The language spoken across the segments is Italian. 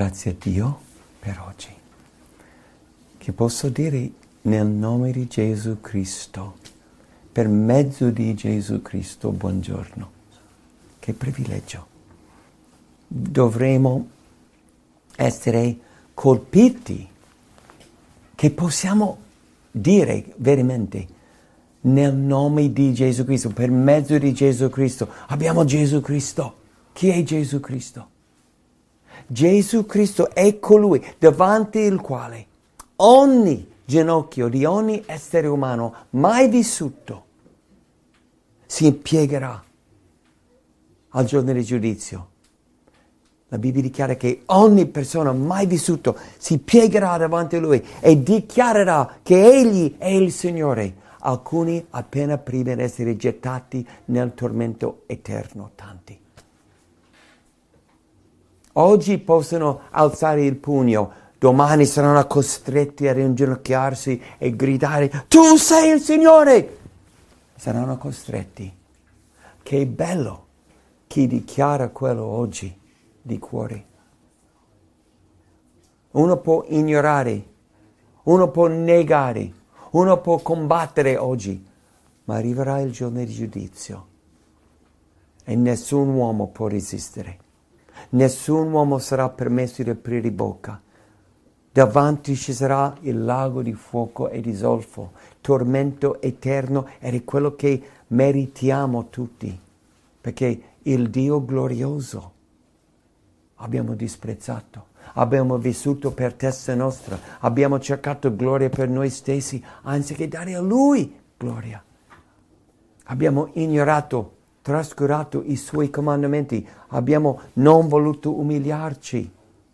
Grazie a Dio per oggi, che posso dire nel nome di Gesù Cristo, per mezzo di Gesù Cristo, buongiorno. Che privilegio. Dovremo essere colpiti, che possiamo dire veramente nel nome di Gesù Cristo, per mezzo di Gesù Cristo. Abbiamo Gesù Cristo. Chi è Gesù Cristo? Gesù Cristo è colui davanti il quale ogni ginocchio di ogni essere umano mai vissuto si piegherà al giorno del giudizio. La Bibbia dichiara che ogni persona mai vissuto si piegherà davanti a Lui e dichiarerà che Egli è il Signore. Alcuni appena prima di essere gettati nel tormento eterno, tanti. Oggi possono alzare il pugno, domani saranno costretti a inginocchiarsi e gridare: tu sei il Signore! Saranno costretti. Che bello chi dichiara quello oggi di cuore. Uno può ignorare, uno può negare, uno può combattere oggi, ma arriverà il giorno di giudizio e nessun uomo può resistere. Nessun uomo sarà permesso di aprire bocca. Davanti ci sarà il lago di fuoco e di zolfo, tormento eterno, ed è quello che meritiamo tutti, perché il Dio glorioso abbiamo disprezzato, abbiamo vissuto per testa nostra, abbiamo cercato gloria per noi stessi, anziché dare a Lui gloria. Abbiamo ignorato, trascurato i Suoi comandamenti, abbiamo non voluto umiliarci.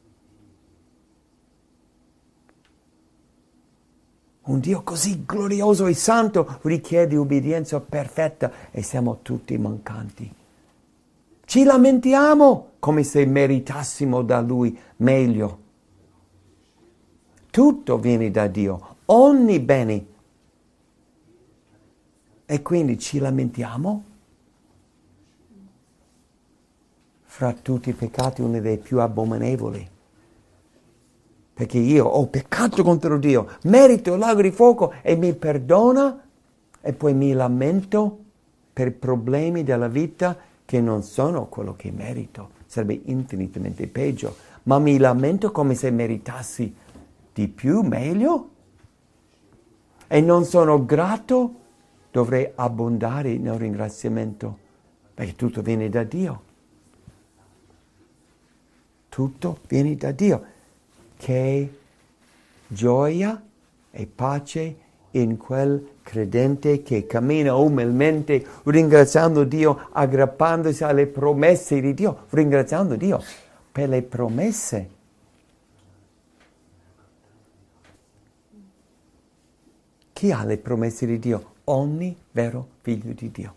Un Dio così glorioso e santo richiede ubbidienza perfetta e siamo tutti mancanti. Ci lamentiamo come se meritassimo da Lui meglio. Tutto viene da Dio, ogni bene. E quindi ci lamentiamo. Fra tutti i peccati uno dei più abominevoli. Perché io ho peccato contro Dio, merito il lago di fuoco e mi perdona e poi mi lamento per i problemi della vita che non sono quello che merito. Sarebbe infinitamente peggio. Ma mi lamento come se meritassi di più, meglio? E non sono grato? Dovrei abbondare nel ringraziamento, perché tutto viene da Dio. Tutto viene da Dio. Che gioia e pace in quel credente che cammina umilmente, ringraziando Dio, aggrappandosi alle promesse di Dio, ringraziando Dio per le promesse. Chi ha le promesse di Dio? Ogni vero figlio di Dio.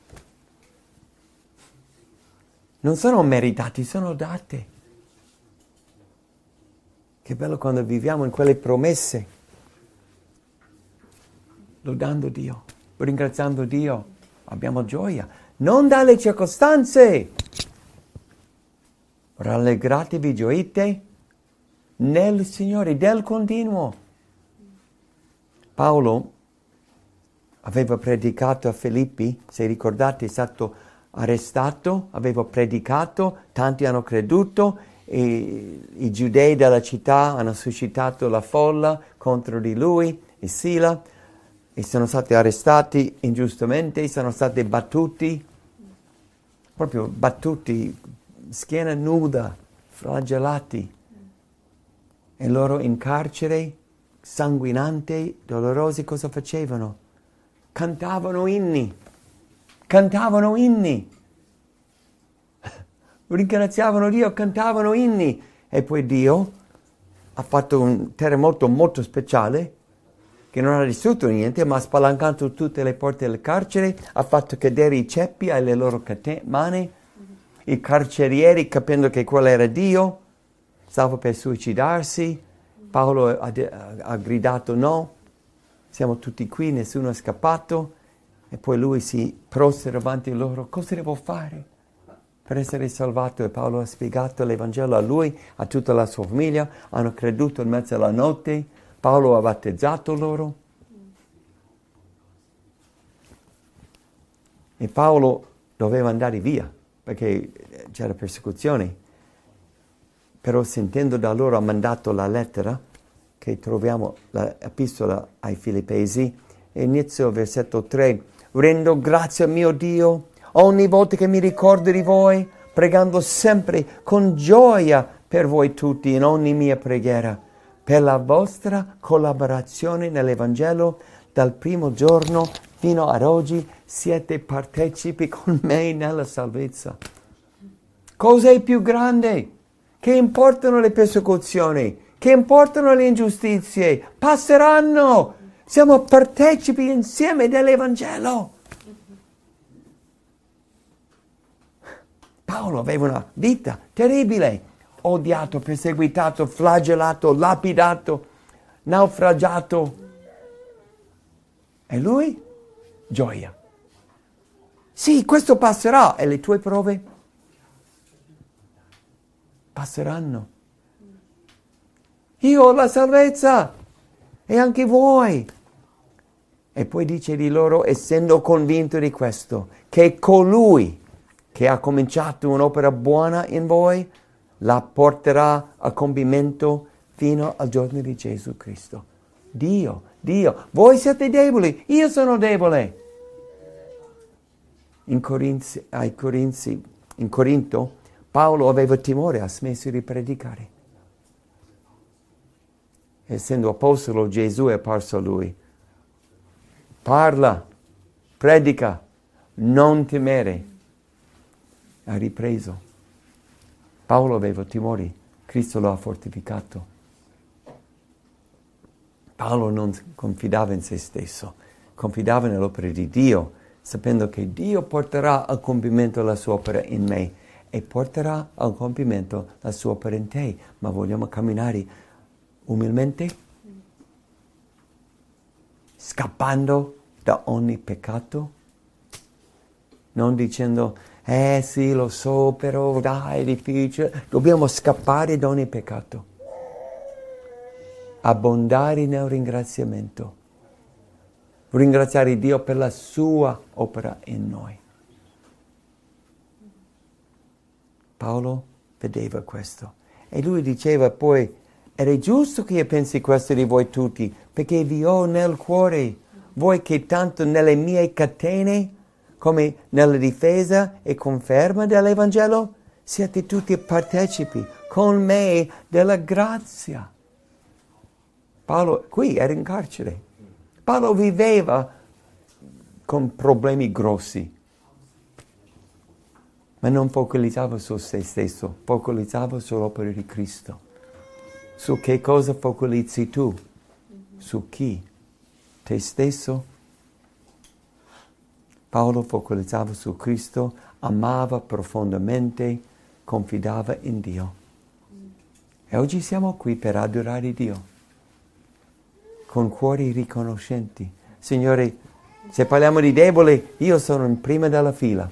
Non sono meritati, sono date. Che bello quando viviamo in quelle promesse, lodando Dio, ringraziando Dio, abbiamo gioia, non dalle circostanze. Rallegratevi, gioite nel Signore, del continuo. Paolo aveva predicato a Filippi, se ricordate è stato arrestato, aveva predicato, tanti hanno creduto, e i giudei della città hanno suscitato la folla contro di lui e Sila e sono stati arrestati ingiustamente, sono stati battuti, proprio battuti, schiena nuda, flagellati e loro in carcere, sanguinanti, dolorosi, cosa facevano? Cantavano inni, ringraziavano Dio, cantavano inni e poi Dio ha fatto un terremoto molto speciale che non ha distrutto niente, ma ha spalancato tutte le porte del carcere, ha fatto cadere i ceppi alle loro mani, i carcerieri, capendo che quello era Dio, stava per suicidarsi. Paolo ha gridato no, siamo tutti qui, nessuno è scappato, e poi lui si prostra davanti a loro. Cosa devo fare? per essere salvato, e Paolo ha spiegato l'Evangelo a lui, a tutta la sua famiglia, hanno creduto in mezzo alla notte, Paolo ha battezzato loro. E Paolo doveva andare via, perché c'era persecuzione. Però sentendo da loro ha mandato la lettera, che troviamo, l'epistola ai Filippesi, e inizio versetto 3. Rendo grazie a mio Dio ogni volta che mi ricordo di voi, pregando sempre con gioia per voi tutti in ogni mia preghiera, per la vostra collaborazione nell'Evangelo dal primo giorno fino ad oggi. Siete partecipi con me nella salvezza. Cos'è più grande? Che importano le persecuzioni? Che importano le ingiustizie? Passeranno! Siamo partecipi insieme dell'Evangelo. Paolo aveva una vita terribile, odiato, perseguitato, flagellato, lapidato, naufragiato. E lui? Gioia. Sì, questo passerà. E le tue prove? Passeranno. Io ho la salvezza e anche voi. E poi dice di loro, essendo convinto di questo, che colui che ha cominciato un'opera buona in voi la porterà a compimento fino al giorno di Gesù Cristo. Dio, voi siete deboli, io sono debole. In Corinto, Paolo aveva timore, ha smesso di predicare. Essendo apostolo, Gesù è apparso a lui. Parla, predica, non temere. Ha ripreso. Paolo aveva timori, Cristo lo ha fortificato. Paolo non confidava in se stesso, confidava nell'opera di Dio, sapendo che Dio porterà a compimento la sua opera in me e porterà a compimento la sua opera in te. Ma vogliamo camminare umilmente, scappando da ogni peccato, non dicendo sì, lo so, però dai, è difficile. Dobbiamo scappare da ogni peccato, abbondare nel ringraziamento, ringraziare Dio per la sua opera in noi. Paolo vedeva questo e lui diceva poi: ed è giusto che io pensi questo di voi tutti, perché vi ho nel cuore, voi che tanto nelle mie catene come nella difesa e conferma dell'Evangelo siete tutti partecipi con me della grazia. Paolo qui era in carcere. Paolo viveva con problemi grossi, ma non focalizzava su se stesso, focalizzava sull'opera di Cristo. Su che cosa focalizzi tu? Su chi? Te stesso? Paolo focalizzava su Cristo, amava profondamente, confidava in Dio. E oggi siamo qui per adorare Dio, con cuori riconoscenti. Signore, se parliamo di deboli, io sono in prima della fila.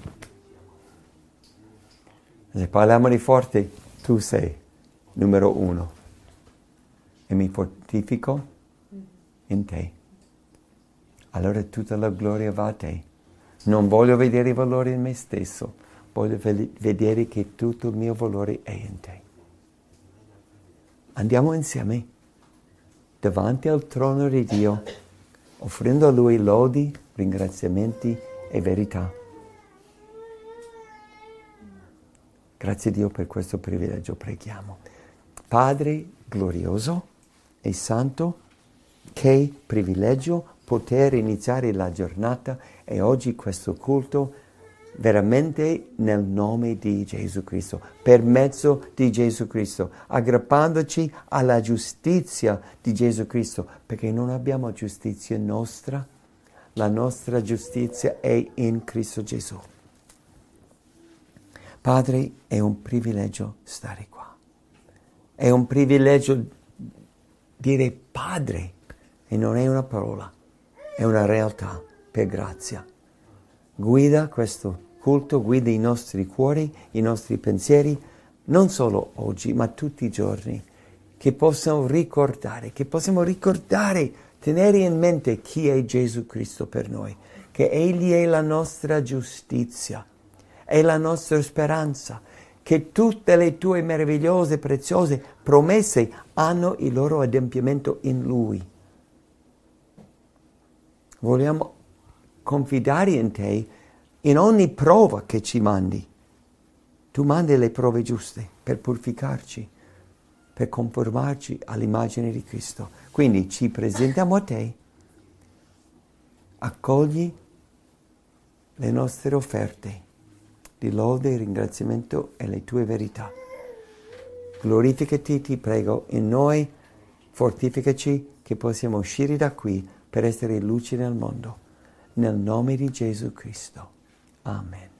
Se parliamo di forti, tu sei numero 1. E mi fortifico in te. Allora tutta la gloria va a te. Non voglio vedere i valori in me stesso, voglio vedere che tutto il mio valore è in te. Andiamo insieme davanti al trono di Dio, offrendo a Lui lodi, ringraziamenti e verità. Grazie a Dio per questo privilegio, preghiamo. Padre glorioso e santo, che privilegio poter iniziare la giornata e oggi questo culto veramente nel nome di Gesù Cristo, per mezzo di Gesù Cristo, aggrappandoci alla giustizia di Gesù Cristo, perché non abbiamo giustizia nostra, la nostra giustizia è in Cristo Gesù. Padre, è un privilegio stare qua, è un privilegio dire Padre, e non è una parola, è una realtà per grazia. Guida questo culto guidi i nostri cuori, i nostri pensieri, non solo oggi, ma tutti i giorni, che possiamo ricordare, tenere in mente chi è Gesù Cristo per noi, che Egli è la nostra giustizia, è la nostra speranza, che tutte le tue meravigliose, preziose promesse hanno il loro adempimento in Lui. Vogliamo confidare in te in ogni prova che ci mandi. Tu mandi le prove giuste per purificarci, per conformarci all'immagine di Cristo. Quindi ci presentiamo a te, accogli le nostre offerte di lode, ringraziamento e le tue verità. Glorificati, ti prego, in noi, fortificaci che possiamo uscire da qui per essere luce nel mondo. Nel nome di Gesù Cristo. Amen.